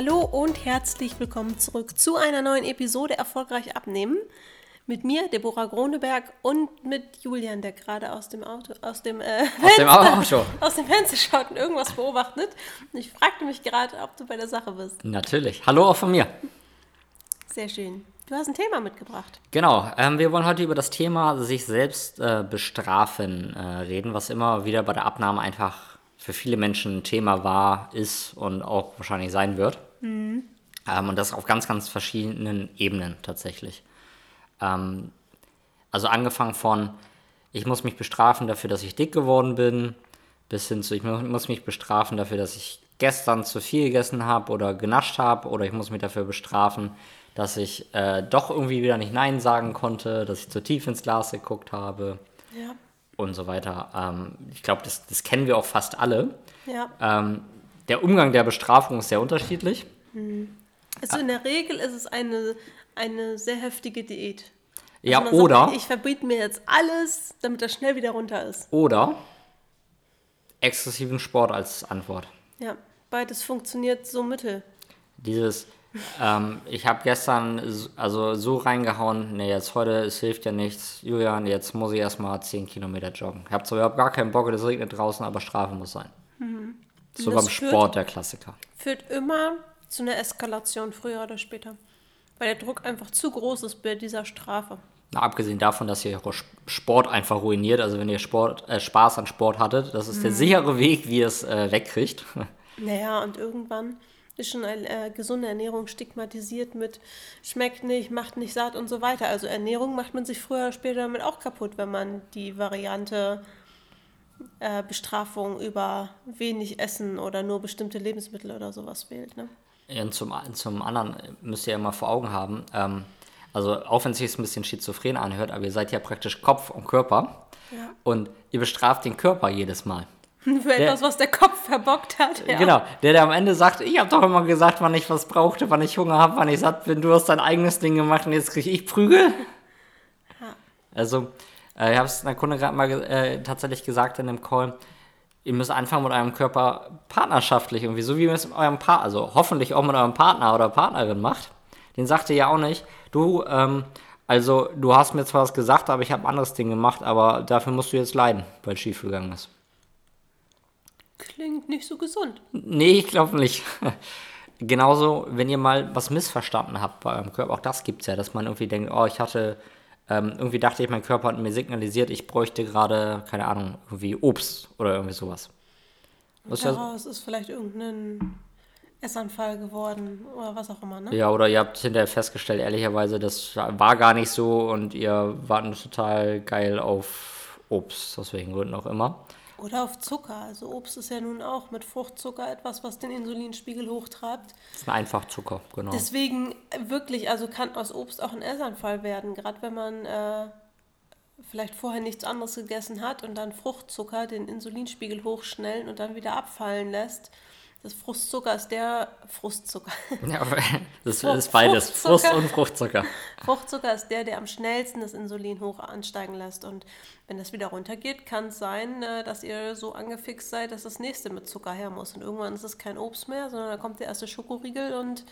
Hallo und herzlich willkommen zurück zu einer neuen Episode Erfolgreich abnehmen. Mit mir, Deborah Groneberg, und mit Julian, der gerade aus dem Fenster schaut und irgendwas beobachtet. Und ich fragte mich gerade, ob du bei der Sache bist. Natürlich. Hallo auch von mir. Sehr schön. Du hast ein Thema mitgebracht. Genau. Wir wollen heute über das Thema sich selbst bestrafen reden, was immer wieder bei der Abnahme einfach für viele Menschen ein Thema war, ist und auch wahrscheinlich sein wird. Und das auf ganz, ganz verschiedenen Ebenen tatsächlich. Also angefangen von, ich muss mich bestrafen dafür, dass ich dick geworden bin, bis hin zu, ich muss mich bestrafen dafür, dass ich gestern zu viel gegessen habe oder genascht habe, oder ich muss mich dafür bestrafen, dass ich doch irgendwie wieder nicht Nein sagen konnte, dass ich zu tief ins Glas geguckt habe. Ja. Und so weiter. Ich glaube, das kennen wir auch fast alle. Ja. Der Umgang der Bestrafung ist sehr unterschiedlich. Also in der Regel ist es eine sehr heftige Diät. Ja, Also man oder... sagt, ich verbiete mir jetzt alles, damit das schnell wieder runter ist. Oder exzessiven Sport als Antwort. Ja, beides funktioniert so mittel. Dieses... ich habe gestern so reingehauen, nee, jetzt heute, es hilft ja nichts, Julian, jetzt muss ich erstmal 10 Kilometer joggen. Ich habe zwar überhaupt gar keinen Bock, es regnet draußen, aber Strafe muss sein. So beim Sport der Klassiker. Führt immer zu einer Eskalation, früher oder später. Weil der Druck einfach zu groß ist bei dieser Strafe. Na, abgesehen davon, dass ihr eure Sport einfach ruiniert, also wenn ihr Spaß an Sport hattet, das ist der sichere Weg, wie ihr es wegkriegt. Naja, und irgendwann ist schon eine gesunde Ernährung stigmatisiert mit schmeckt nicht, macht nicht satt und so weiter. Also Ernährung macht man sich früher oder später damit auch kaputt, wenn man die Variante Bestrafung über wenig Essen oder nur bestimmte Lebensmittel oder sowas wählt. Ne? Und zum anderen müsst ihr ja mal vor Augen haben, also auch wenn es sich ein bisschen schizophren anhört, aber ihr seid ja praktisch Kopf und Körper. Ja. Und ihr bestraft den Körper jedes Mal. Für etwas, was der Kopf verbockt hat. Ja. Genau, der am Ende sagt, ich habe doch immer gesagt, wann ich was brauchte, wann ich Hunger habe, wann ich satt bin. Du hast dein eigenes Ding gemacht und jetzt kriege ich Prügel. Ja. Also, ich habe es einer Kunde gerade mal tatsächlich gesagt in dem Call, ihr müsst anfangen mit eurem Körper partnerschaftlich irgendwie, so wie ihr es mit eurem Partner, also hoffentlich auch mit eurem Partner oder Partnerin macht. Den sagt ihr ja auch nicht, du hast mir zwar was gesagt, aber ich habe ein anderes Ding gemacht, aber dafür musst du jetzt leiden, weil es schief gegangen ist. Klingt nicht so gesund. Nee, ich glaube nicht. Genauso, wenn ihr mal was missverstanden habt bei eurem Körper, auch das gibt's ja, dass man irgendwie denkt, irgendwie dachte ich, mein Körper hat mir signalisiert, ich bräuchte gerade, keine Ahnung, irgendwie Obst oder irgendwie sowas. Daraus ist vielleicht irgendein Essanfall geworden oder was auch immer, ne? Ja, oder ihr habt hinterher festgestellt, ehrlicherweise, das war gar nicht so und ihr wart total geil auf Obst, aus welchen Gründen auch immer. Oder auf Zucker. Also Obst ist ja nun auch mit Fruchtzucker etwas, was den Insulinspiegel hochtreibt. Das ist ein Einfachzucker, genau. Deswegen wirklich, also kann aus Obst auch ein Essanfall werden. Gerade wenn man vielleicht vorher nichts anderes gegessen hat und dann Fruchtzucker den Insulinspiegel hochschnellen und dann wieder abfallen lässt. Das Fruchtzucker ist der Frustzucker. Ja, das ist beides, Frust und Fruchtzucker. Fruchtzucker ist der am schnellsten das Insulin hoch ansteigen lässt. Und wenn das wieder runtergeht, kann es sein, dass ihr so angefixt seid, dass das nächste mit Zucker her muss. Und irgendwann ist es kein Obst mehr, sondern da kommt der erste Schokoriegel und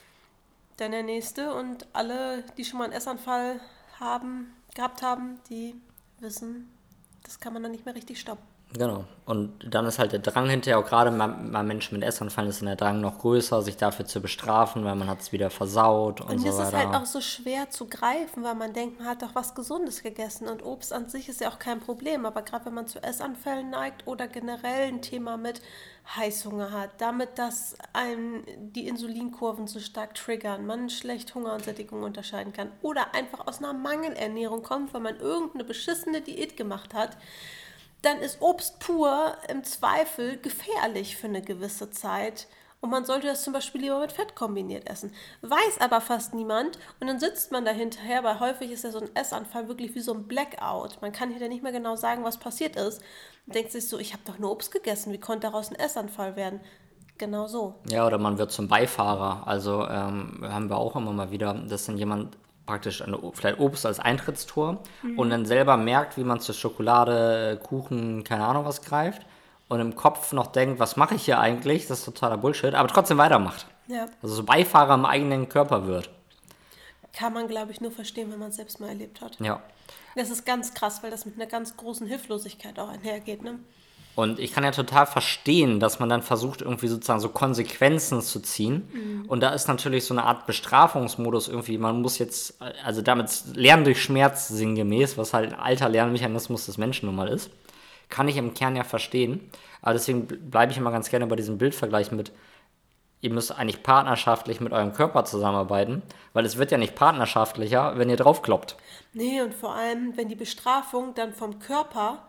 dann der nächste. Und alle, die schon mal einen Essanfall gehabt haben, die wissen, das kann man dann nicht mehr richtig stoppen. Genau. Und dann ist halt der Drang hinterher, auch gerade bei Menschen mit Essanfällen ist dann der Drang noch größer, sich dafür zu bestrafen, weil man hat es wieder versaut und so weiter. Und es ist halt auch so schwer zu greifen, weil man denkt, man hat doch was Gesundes gegessen und Obst an sich ist ja auch kein Problem, aber gerade wenn man zu Essanfällen neigt oder generell ein Thema mit Heißhunger hat, damit dass einem die Insulinkurven so stark triggern, man schlecht Hunger und Sättigung unterscheiden kann oder einfach aus einer Mangelernährung kommt, weil man irgendeine beschissene Diät gemacht hat, dann ist Obst pur im Zweifel gefährlich für eine gewisse Zeit. Und man sollte das zum Beispiel lieber mit Fett kombiniert essen. Weiß aber fast niemand. Und dann sitzt man da hinterher, weil häufig ist ja so ein Essanfall wirklich wie so ein Blackout. Man kann hinterher nicht mehr genau sagen, was passiert ist. Und denkt sich so, ich habe doch nur Obst gegessen. Wie konnte daraus ein Essanfall werden? Genau so. Ja, oder man wird zum Beifahrer. Also haben wir auch immer mal wieder, dass dann jemand praktisch vielleicht Obst als Eintrittstor und dann selber merkt, wie man zur Schokolade, Kuchen, keine Ahnung was greift und im Kopf noch denkt, was mache ich hier eigentlich? Das ist totaler Bullshit, aber trotzdem weitermacht. Ja, Also so Beifahrer im eigenen Körper wird. kann man, glaube ich, nur verstehen, wenn man es selbst mal erlebt hat. Ja. Das ist ganz krass, weil das mit einer ganz großen Hilflosigkeit auch einhergeht, ne? Und ich kann ja total verstehen, dass man dann versucht, irgendwie sozusagen so Konsequenzen zu ziehen. Und da ist natürlich so eine Art Bestrafungsmodus irgendwie. Man muss jetzt, also damit Lernen durch Schmerz sinngemäß, was halt ein alter Lernmechanismus des Menschen nun mal ist, kann ich im Kern ja verstehen. Aber deswegen bleibe ich immer ganz gerne bei diesem Bildvergleich mit, ihr müsst eigentlich partnerschaftlich mit eurem Körper zusammenarbeiten, weil es wird ja nicht partnerschaftlicher, wenn ihr draufkloppt. Nee, und vor allem, wenn die Bestrafung dann vom Körper,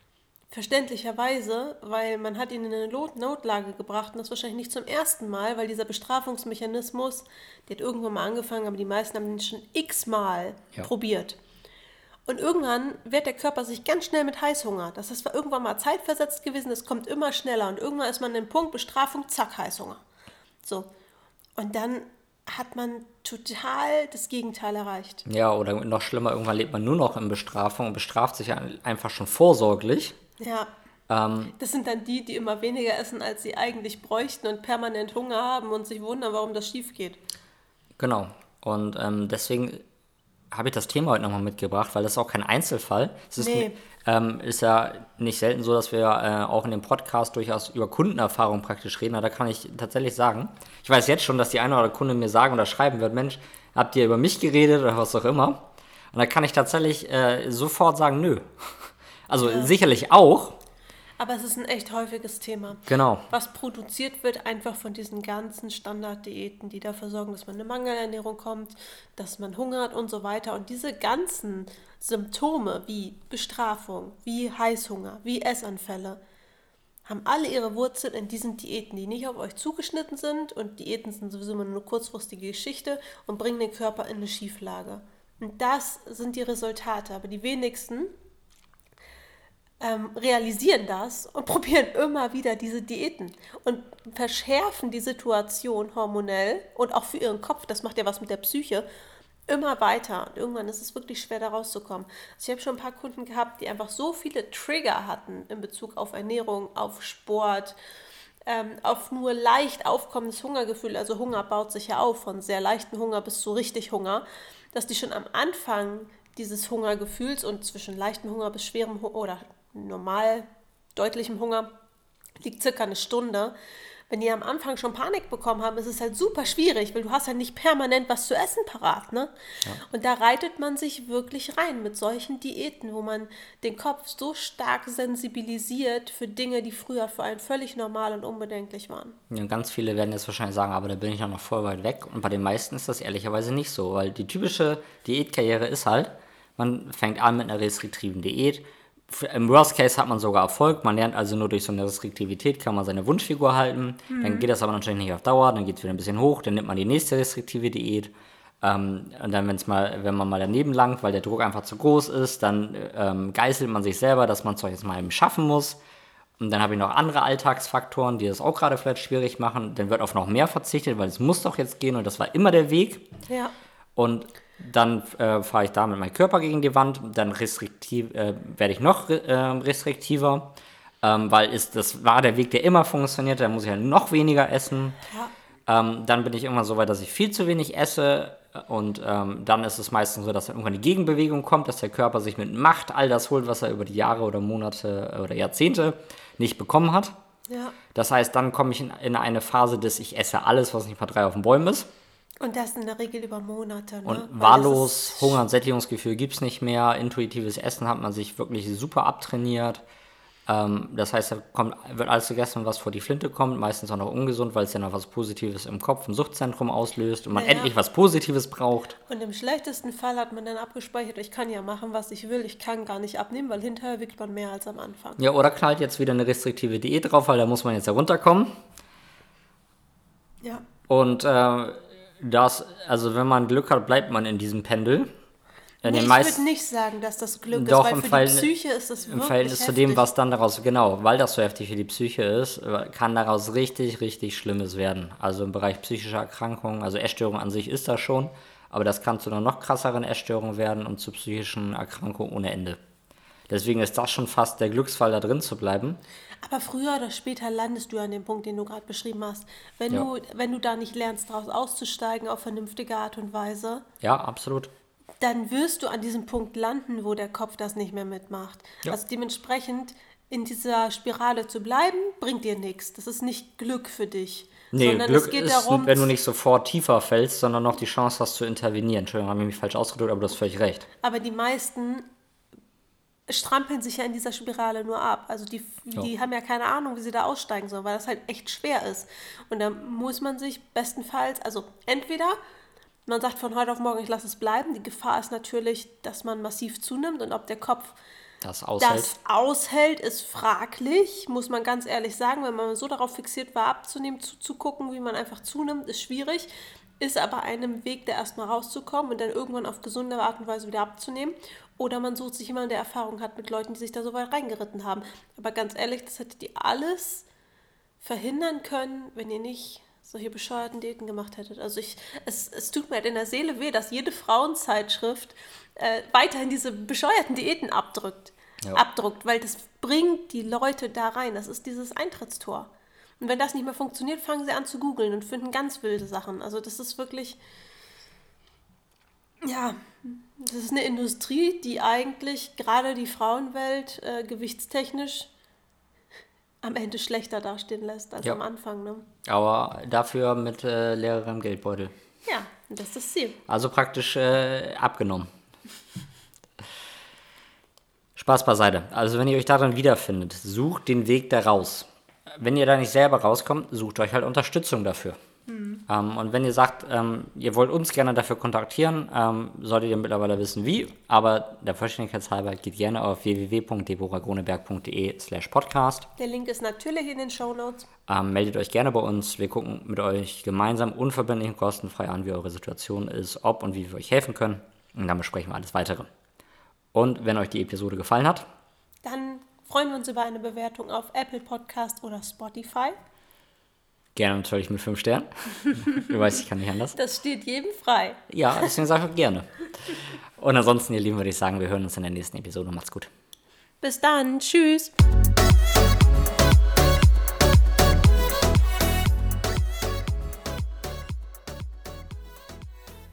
verständlicherweise, weil man hat ihn in eine Notlage gebracht und das wahrscheinlich nicht zum ersten Mal, weil dieser Bestrafungsmechanismus, der hat irgendwann mal angefangen, aber die meisten haben den schon x-mal probiert. Und irgendwann wird der Körper sich ganz schnell mit Heißhunger. Das ist zwar irgendwann mal zeitversetzt gewesen, das kommt immer schneller und irgendwann ist man an dem Punkt Bestrafung, zack, Heißhunger. So. Und dann hat man total das Gegenteil erreicht. Ja, oder noch schlimmer, irgendwann lebt man nur noch in Bestrafung und bestraft sich einfach schon vorsorglich. Ja. Das sind dann die immer weniger essen, als sie eigentlich bräuchten und permanent Hunger haben und sich wundern, warum das schief geht. Genau. Und deswegen habe ich das Thema heute nochmal mitgebracht, weil das ist auch kein Einzelfall. Es ist, ist ja nicht selten so, dass wir auch in dem Podcast durchaus über Kundenerfahrung praktisch reden. Aber da kann ich tatsächlich sagen, ich weiß jetzt schon, dass die eine oder andere Kunde mir sagen oder schreiben wird, Mensch, habt ihr über mich geredet oder was auch immer? Und da kann ich tatsächlich sofort sagen, nö. Also sicherlich auch. Aber es ist ein echt häufiges Thema. Genau. Was produziert wird einfach von diesen ganzen Standarddiäten, die dafür sorgen, dass man eine Mangelernährung kommt, dass man hungert und so weiter. Und diese ganzen Symptome wie Bestrafung, wie Heißhunger, wie Essanfälle, haben alle ihre Wurzeln in diesen Diäten, die nicht auf euch zugeschnitten sind. Und Diäten sind sowieso immer nur eine kurzfristige Geschichte und bringen den Körper in eine Schieflage. Und das sind die Resultate. Aber die wenigsten realisieren das und probieren immer wieder diese Diäten und verschärfen die Situation hormonell und auch für ihren Kopf, das macht ja was mit der Psyche, immer weiter. Und irgendwann ist es wirklich schwer, da rauszukommen. Also ich habe schon ein paar Kunden gehabt, die einfach so viele Trigger hatten in Bezug auf Ernährung, auf Sport, auf nur leicht aufkommendes Hungergefühl. Also Hunger baut sich ja auf, von sehr leichten Hunger bis zu richtig Hunger, dass die schon am Anfang dieses Hungergefühls und zwischen leichtem Hunger bis schwerem Hunger oder normal deutlichem Hunger liegt circa eine Stunde. Wenn die am Anfang schon Panik bekommen haben, ist es halt super schwierig, weil du hast ja nicht permanent was zu essen parat, ne? Ja. Und da reitet man sich wirklich rein mit solchen Diäten, wo man den Kopf so stark sensibilisiert für Dinge, die früher für einen völlig normal und unbedenklich waren. Ja, ganz viele werden jetzt wahrscheinlich sagen, aber da bin ich ja noch voll weit weg. Und bei den meisten ist das ehrlicherweise nicht so, weil die typische Diätkarriere ist halt, man fängt an mit einer restriktiven Diät. Im Worst Case hat man sogar Erfolg, man lernt also nur durch so eine Restriktivität, kann man seine Wunschfigur halten, dann geht das aber natürlich nicht auf Dauer, dann geht es wieder ein bisschen hoch, dann nimmt man die nächste restriktive Diät und dann wenn man mal daneben langt, weil der Druck einfach zu groß ist, dann geißelt man sich selber, dass man es doch jetzt mal eben schaffen muss und dann habe ich noch andere Alltagsfaktoren, die das auch gerade vielleicht schwierig machen, dann wird auf noch mehr verzichtet, weil es muss doch jetzt gehen und das war immer der Weg. Ja. Und dann fahre ich da mit meinem Körper gegen die Wand, dann werde ich noch restriktiver, weil das war der Weg, der immer funktioniert, da muss ich halt noch weniger essen. Ja. Dann bin ich irgendwann so weit, dass ich viel zu wenig esse und dann ist es meistens so, dass dann irgendwann die Gegenbewegung kommt, dass der Körper sich mit Macht all das holt, was er über die Jahre oder Monate oder Jahrzehnte nicht bekommen hat. Ja. Das heißt, dann komme ich in eine Phase des ich esse alles, was nicht mal 3 auf den Bäumen ist. Und das in der Regel über Monate. Ne? Und wahllos, Hunger- und Sättigungsgefühl gibt es nicht mehr. Intuitives Essen hat man sich wirklich super abtrainiert. Das heißt, da wird alles gegessen, was vor die Flinte kommt. Meistens auch noch ungesund, weil es ja noch was Positives im Kopf, im Suchtzentrum auslöst und man endlich was Positives braucht. Und im schlechtesten Fall hat man dann abgespeichert, ich kann ja machen, was ich will. Ich kann gar nicht abnehmen, weil hinterher wiegt man mehr als am Anfang. Ja, oder knallt jetzt wieder eine restriktive Diät drauf, weil da muss man jetzt ja runterkommen. Ja. Und also wenn man Glück hat, bleibt man in diesem Pendel. Ich würde nicht sagen, dass das Glück ist, weil für die Psyche ist das wirklich im Verhältnis zu dem, was dann daraus, genau, weil das so heftig für die Psyche ist, kann daraus richtig, richtig Schlimmes werden. Also im Bereich psychischer Erkrankungen, also Essstörung an sich ist das schon, aber das kann zu einer noch krasseren Essstörung werden und zu psychischen Erkrankungen ohne Ende. Deswegen ist das schon fast der Glücksfall, da drin zu bleiben. Aber früher oder später landest du an dem Punkt, den du gerade beschrieben hast. Wenn du da nicht lernst, daraus auszusteigen auf vernünftige Art und Weise, Ja, absolut. dann wirst du an diesem Punkt landen, wo der Kopf das nicht mehr mitmacht. Ja. Also dementsprechend in dieser Spirale zu bleiben, bringt dir nichts. Das ist nicht Glück für dich. Nee, sondern Glück es geht ist, darum, wenn du nicht sofort tiefer fällst, sondern noch die Chance hast zu intervenieren. Entschuldigung, habe ich mich falsch ausgedrückt, aber du hast völlig recht. aber die meisten strampeln sich ja in dieser Spirale nur ab. Also die haben ja keine Ahnung, wie sie da aussteigen sollen, weil das halt echt schwer ist. Und da muss man sich bestenfalls, also entweder man sagt von heute auf morgen, ich lasse es bleiben. Die Gefahr ist natürlich, dass man massiv zunimmt und ob der Kopf Das aushält. das aushält, ist fraglich, muss man ganz ehrlich sagen. Wenn man so darauf fixiert war, abzunehmen, zuzugucken, wie man einfach zunimmt, ist schwierig. Ist aber einem Weg, da erstmal rauszukommen und dann irgendwann auf gesunde Art und Weise wieder abzunehmen. Oder man sucht sich jemanden, der Erfahrung hat mit Leuten, die sich da so weit reingeritten haben. Aber ganz ehrlich, das hättet ihr alles verhindern können, wenn ihr nicht solche bescheuerten Diäten gemacht hättet. Also es tut mir halt in der Seele weh, dass jede Frauenzeitschrift weiterhin diese bescheuerten Diäten abdruckt, weil das bringt die Leute da rein. Das ist dieses Eintrittstor. Und wenn das nicht mehr funktioniert, fangen sie an zu googeln und finden ganz wilde Sachen. Also das ist wirklich, ja, das ist eine Industrie, die eigentlich gerade die Frauenwelt gewichtstechnisch am Ende schlechter dastehen lässt als am Anfang. Ne? Aber dafür mit leerem Geldbeutel. Ja, das ist das Ziel. Also praktisch abgenommen. Spaß beiseite. Also wenn ihr euch darin wiederfindet, sucht den Weg da raus. Wenn ihr da nicht selber rauskommt, sucht euch halt Unterstützung dafür. Und wenn ihr sagt, ihr wollt uns gerne dafür kontaktieren, solltet ihr mittlerweile wissen, wie. Aber der Vollständigkeit halber geht gerne auf www.deboragroneberg.de/podcast. Der Link ist natürlich in den Shownotes. Meldet euch gerne bei uns. Wir gucken mit euch gemeinsam unverbindlich und kostenfrei an, wie eure Situation ist, ob und wie wir euch helfen können. Und dann besprechen wir alles Weitere. Und wenn euch die Episode gefallen hat, dann freuen wir uns über eine Bewertung auf Apple Podcast oder Spotify. gerne natürlich mit 5 Sternen. Du weißt, ich kann nicht anders. Das steht jedem frei. Ja, deswegen sage ich gerne. Und ansonsten, ihr Lieben, würde ich sagen, wir hören uns in der nächsten Episode. Macht's gut. Bis dann. Tschüss.